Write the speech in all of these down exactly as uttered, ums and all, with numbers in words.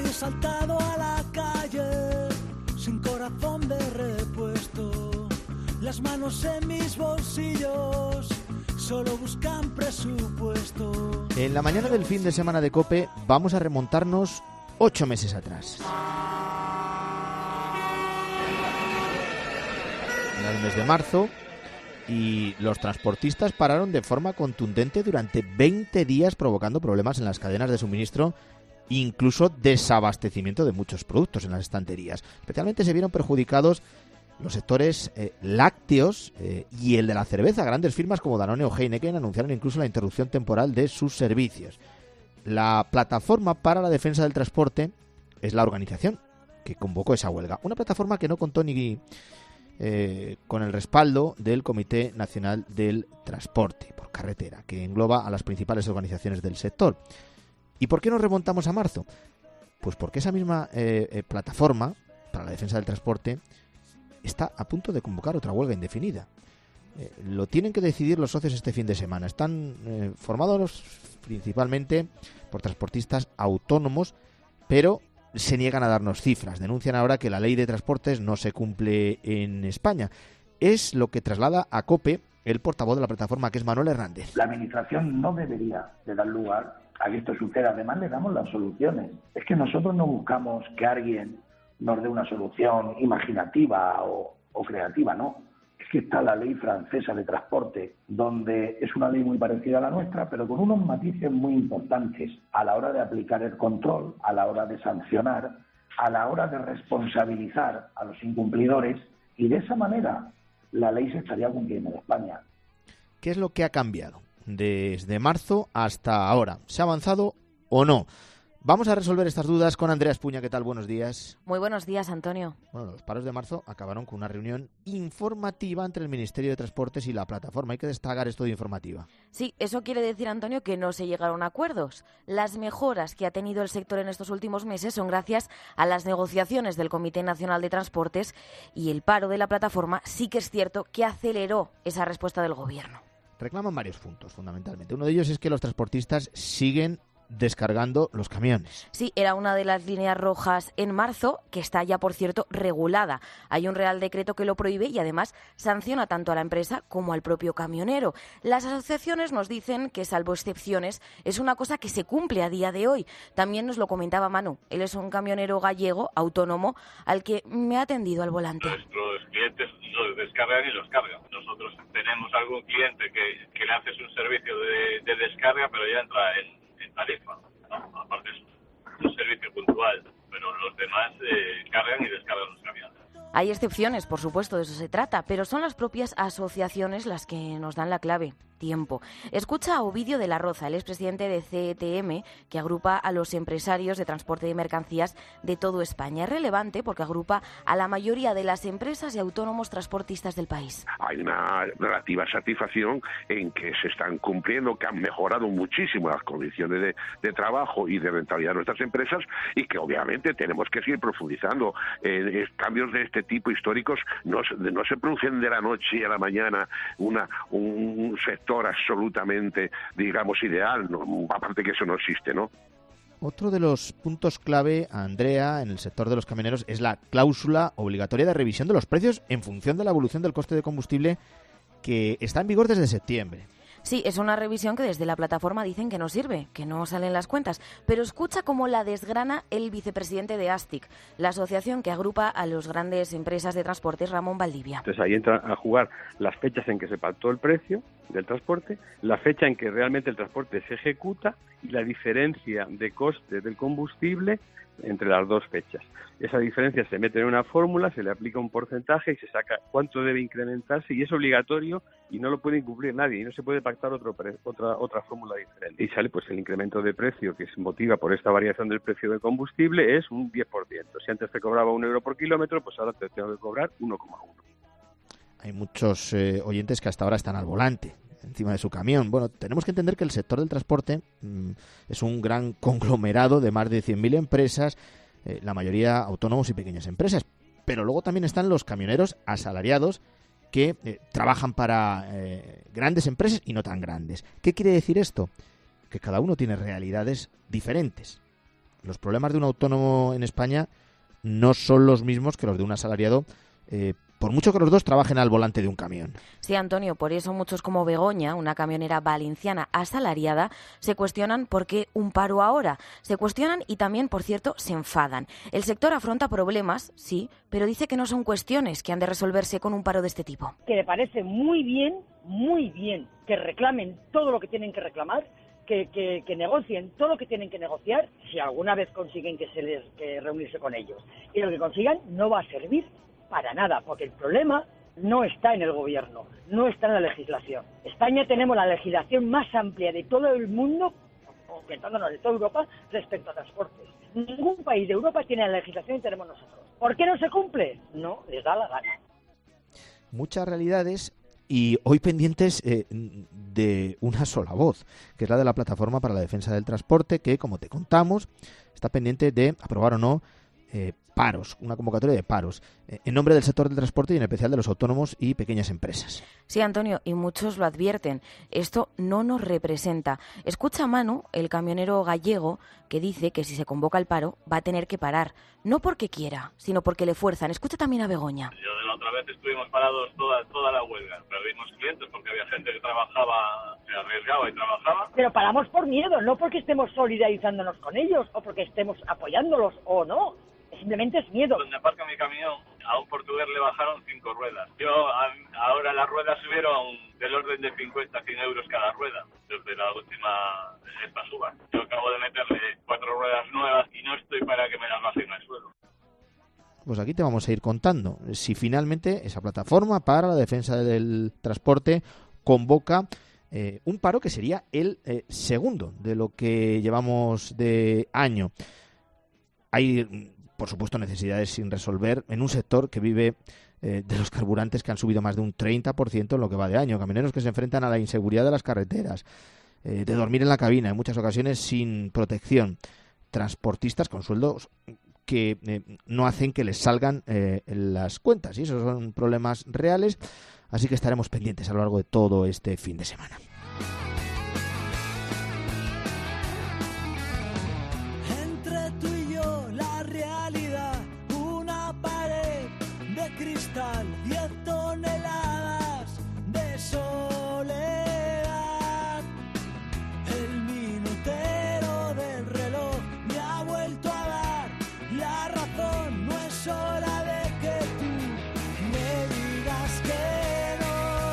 he saltado a la calle sin corazón de repuesto. Las manos en mis bolsillos solo buscan presupuesto. En la mañana del fin de semana de COPE vamos a remontarnos ocho meses atrás. Era el mes de marzo y los transportistas pararon de forma contundente durante veinte días, provocando problemas en las cadenas de suministro, incluso desabastecimiento de muchos productos en las estanterías. Especialmente se vieron perjudicados los sectores eh, lácteos eh, y el de la cerveza. Grandes firmas como Danone o Heineken anunciaron incluso la interrupción temporal de sus servicios. La Plataforma para la Defensa del Transporte es la organización que convocó esa huelga. Una plataforma que no contó ni eh, con el respaldo del Comité Nacional del Transporte por Carretera, que engloba a las principales organizaciones del sector. ¿Y por qué nos remontamos a marzo? Pues porque esa misma eh, eh, Plataforma para la Defensa del Transporte está a punto de convocar otra huelga indefinida. Eh, lo tienen que decidir los socios este fin de semana. Están eh, formados principalmente por transportistas autónomos, pero se niegan a darnos cifras. Denuncian ahora que la ley de transportes no se cumple en España. Es lo que traslada a COPE el portavoz de la plataforma, que es Manuel Hernández. La administración no debería de dar lugar a que esto suceda. Además, le damos las soluciones. Es que nosotros no buscamos que alguien nos dé una solución imaginativa o, o creativa, no. Es que está la ley francesa de transporte, donde es una ley muy parecida a la nuestra, pero con unos matices muy importantes a la hora de aplicar el control, a la hora de sancionar, a la hora de responsabilizar a los incumplidores, y de esa manera la ley se estaría cumpliendo en España. ¿Qué es lo que ha cambiado desde marzo hasta ahora? ¿Se ha avanzado o no? Vamos a resolver estas dudas con Andrea Espuña. ¿Qué tal? Buenos días. Muy buenos días, Antonio. Bueno, los paros de marzo acabaron con una reunión informativa entre el Ministerio de Transportes y la plataforma. Hay que destacar esto de informativa. Sí, eso quiere decir, Antonio, que no se llegaron a acuerdos. Las mejoras que ha tenido el sector en estos últimos meses son gracias a las negociaciones del Comité Nacional de Transportes, y el paro de la plataforma sí que es cierto que aceleró esa respuesta del Gobierno. Reclaman varios puntos, fundamentalmente. Uno de ellos es que los transportistas siguen descargando los camiones. Sí, era una de las líneas rojas en marzo, que está ya, por cierto, regulada. Hay un Real Decreto que lo prohíbe y además sanciona tanto a la empresa como al propio camionero. Las asociaciones nos dicen que, salvo excepciones, es una cosa que se cumple a día de hoy. También nos lo comentaba Manu. Él es un camionero gallego autónomo al que me ha atendido al volante. Nuestros clientes los descargan y los cargan. Nosotros tenemos algún cliente que, que le haces un servicio de, de descarga, pero ya entra en en tarifa, ¿no? Aparte es un servicio puntual, pero los demás eh, cargan y descargan los camiones. Hay excepciones, por supuesto, de eso se trata, pero son las propias asociaciones las que nos dan la clave. Tiempo. Escucha a Ovidio de la Roza, el expresidente de C E T M, que agrupa a los empresarios de transporte de mercancías de todo España. Es relevante porque agrupa a la mayoría de las empresas y autónomos transportistas del país. Hay una relativa satisfacción en que se están cumpliendo, que han mejorado muchísimo las condiciones de, de trabajo y de rentabilidad de nuestras empresas, y que obviamente tenemos que seguir profundizando. Eh, cambios de este tipo históricos no, no se producen de la noche a la mañana. Una, un sector absolutamente, digamos, ideal, ¿no? Aparte que eso no existe, ¿no? Otro de los puntos clave, Andrea, en el sector de los camioneros es la cláusula obligatoria de revisión de los precios en función de la evolución del coste de combustible, que está en vigor desde septiembre. Sí, es una revisión que desde la plataforma dicen que no sirve, que no salen las cuentas. Pero escucha cómo la desgrana el vicepresidente de ASTIC, la asociación que agrupa a las grandes empresas de transportes, Ramón Valdivia. Entonces ahí entra a jugar las fechas en que se pactó el precio del transporte, la fecha en que realmente el transporte se ejecuta y la diferencia de coste del combustible entre las dos fechas. Esa diferencia se mete en una fórmula, se le aplica un porcentaje y se saca cuánto debe incrementarse, y es obligatorio y no lo puede incumplir nadie, y no se puede pactar otro pre- otra otra fórmula diferente. Y sale pues el incremento de precio que se motiva por esta variación del precio del combustible es un diez por ciento. Si antes te cobraba un euro por kilómetro, pues ahora te tengo que cobrar uno coma uno. Hay muchos eh, oyentes que hasta ahora están al volante, encima de su camión. Bueno, tenemos que entender que el sector del transporte mmm, es un gran conglomerado de más de cien mil empresas, eh, la mayoría autónomos y pequeñas empresas. Pero luego también están los camioneros asalariados que eh, trabajan para eh, grandes empresas y no tan grandes. ¿Qué quiere decir esto? Que cada uno tiene realidades diferentes. los problemas de un autónomo en España no son los mismos que los de un asalariado, eh, por mucho que los dos trabajen al volante de un camión. Sí, Antonio, por eso muchos como Begoña, una camionera valenciana asalariada, se cuestionan por qué un paro ahora. Se cuestionan y también, por cierto, se enfadan. El sector afronta problemas, sí, pero dice que no son cuestiones que han de resolverse con un paro de este tipo. Que le parece muy bien, muy bien, que reclamen todo lo que tienen que reclamar, que, que, que negocien todo lo que tienen que negociar, si alguna vez consiguen que se les que reunirse con ellos. Y lo que consigan no va a servir para nada, porque el problema no está en el gobierno, no está en la legislación. España tenemos la legislación más amplia de todo el mundo, aumentándonos de toda Europa, respecto a transportes. Ningún país de Europa tiene la legislación que tenemos nosotros. ¿Por qué no se cumple? No les da la gana. Muchas realidades y hoy pendientes eh, de una sola voz, que es la de la Plataforma para la Defensa del Transporte, que, como te contamos, está pendiente de aprobar o no eh, paros, una convocatoria de paros, eh, en nombre del sector del transporte y en especial de los autónomos y pequeñas empresas. Sí, Antonio, y muchos lo advierten. Esto no nos representa. Escucha a Manu, el camionero gallego, que dice que si se convoca el paro va a tener que parar. No porque quiera, sino porque le fuerzan. Escucha también a Begoña. Yo de la otra vez estuvimos parados toda, toda la huelga. Perdimos clientes porque había gente que trabajaba, se arriesgaba y trabajaba. Pero paramos por miedo, no porque estemos solidarizándonos con ellos o porque estemos apoyándolos o no. Simplemente es miedo. Donde aparca mi camión, a un portugués le bajaron cinco ruedas. Yo, a, ahora las ruedas subieron del orden de cincuenta a cien euros cada rueda, desde la última esta suba. Yo acabo de meterle cuatro ruedas nuevas y no estoy para que me las bajen al suelo. Pues aquí te vamos a ir contando si finalmente esa Plataforma para la Defensa del Transporte convoca eh, un paro que sería el eh, segundo de lo que llevamos de año. Hay, por supuesto, necesidades sin resolver en un sector que vive eh, de los carburantes que han subido más de un treinta por ciento en lo que va de año. Camioneros que se enfrentan a la inseguridad de las carreteras, eh, de dormir en la cabina, en muchas ocasiones sin protección. Transportistas con sueldos que eh, no hacen que les salgan eh, las cuentas. Y esos son problemas reales. Así que estaremos pendientes a lo largo de todo este fin de semana. diez toneladas de soledad. El minutero del reloj me ha vuelto a dar la razón. No es hora de que tú me digas que no,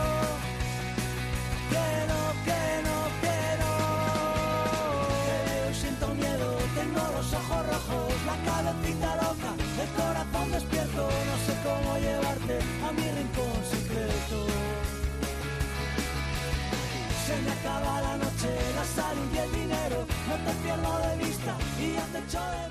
que no, que no, que no. Que siento miedo, tengo los ojos rojos, la cabecita loca, el corazón despierto, no sé cómo llevarte a mi rincón secreto. Se me acaba la noche, la salud y el dinero, no te pierdo de vista y ya te echo de